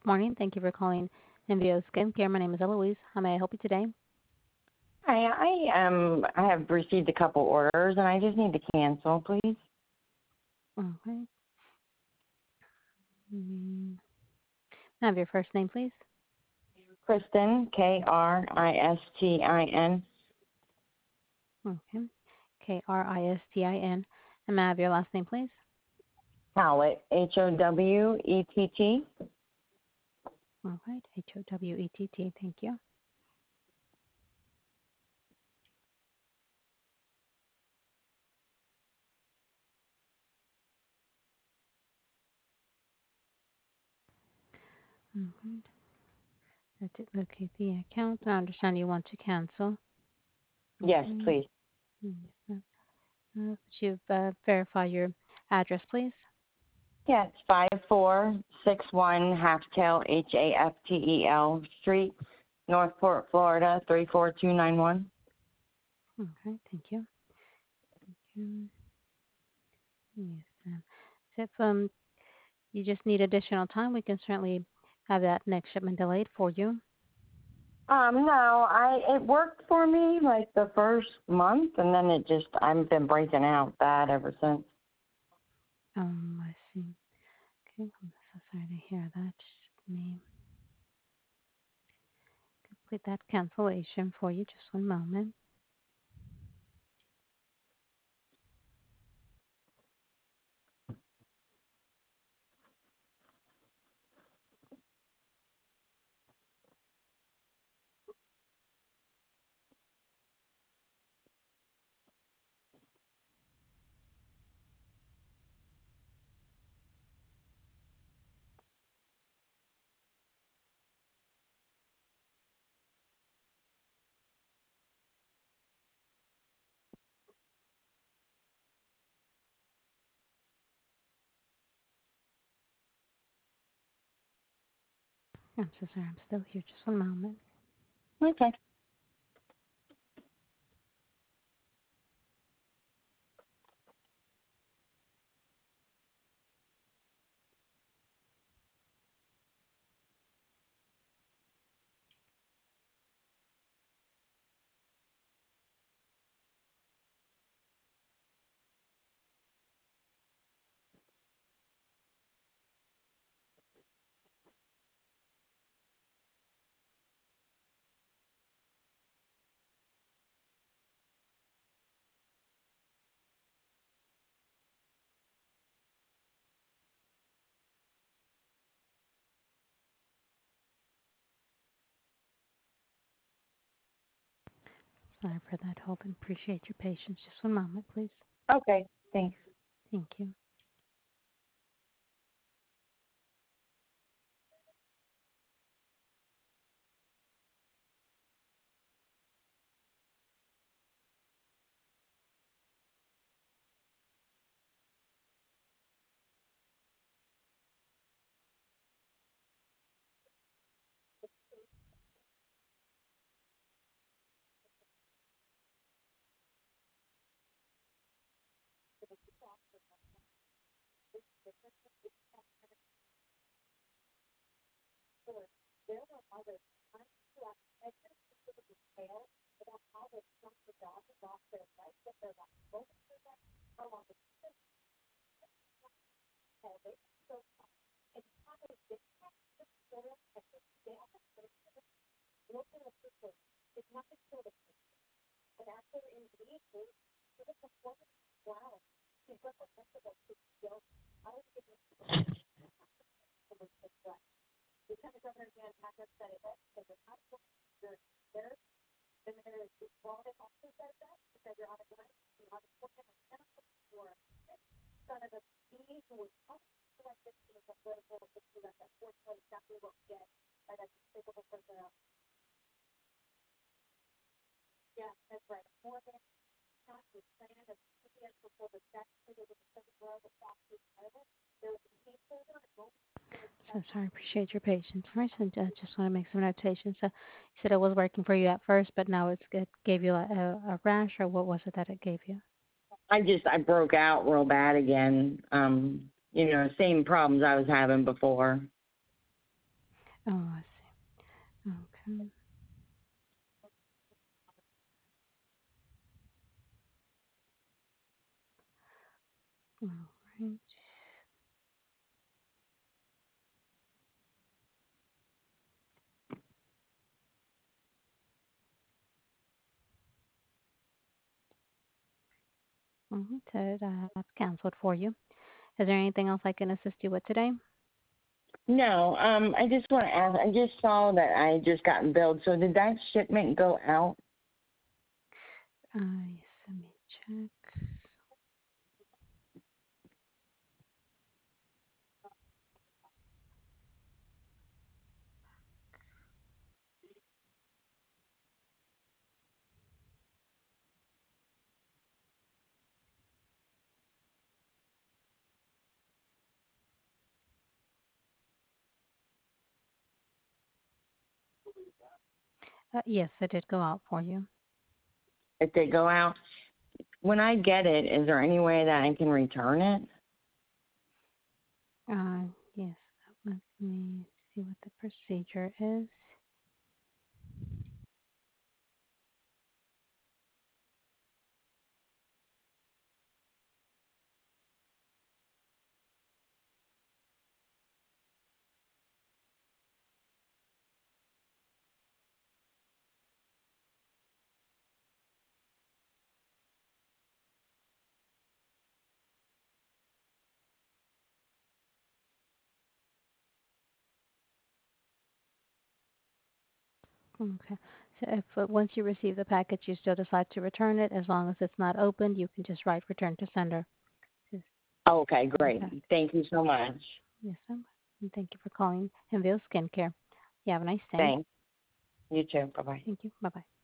morning. Thank you for calling NVO Skincare. My name is Eloise. How may I help you today? Hi, I have received a couple orders and I just need to cancel, please. Okay. May I have your first name, please? Kristen, Kristin. Okay. Kristin. And may I have your last name, please? Howett, Howett. All right. Howett. Thank you. All right. Let's locate the account. I understand you want to cancel. Yes, Okay. please. Would you verify your address, please? Yeah, it's 5461 Halftel, Haftel Street, Northport, Florida, 34291. Okay. Thank you. Um, Yes. So if you just need additional time, we can certainly have that next shipment delayed for you. No, it worked for me like the first month and then I've been breaking out bad ever since. I see. Okay, I'm so sorry to hear that. Just let me complete that cancellation for you. Just one moment. I'm so sorry. I'm still here. Just one moment. Okay. Sorry for that hold and appreciate your patience. Just one moment, please. Okay, thanks. Thank you. So sorry. Appreciate your patience. First, I just want to make some notations. So you said it was working for you at first, but now it gave you a rash, or what was it that it gave you? I broke out real bad again. Same problems I was having before. Oh, I see. Okay. All right. So that's canceled for you. Is there anything else I can assist you with today? No, I just want to ask. I just saw that I just gotten billed. So did that shipment go out? Yes, let me check. Yes, it did go out for you. If they go out, when I get it, is there any way that I can return it? Yes. Let me see what the procedure is. Okay. So if once you receive the package, you still decide to return it, as long as it's not opened, you can just write return to sender to Okay, the great. package. Thank you so much. Yes, ma'am. And thank you for calling Envio Skincare. You have a nice day. Thanks. You too. Bye bye. Thank you. Bye bye.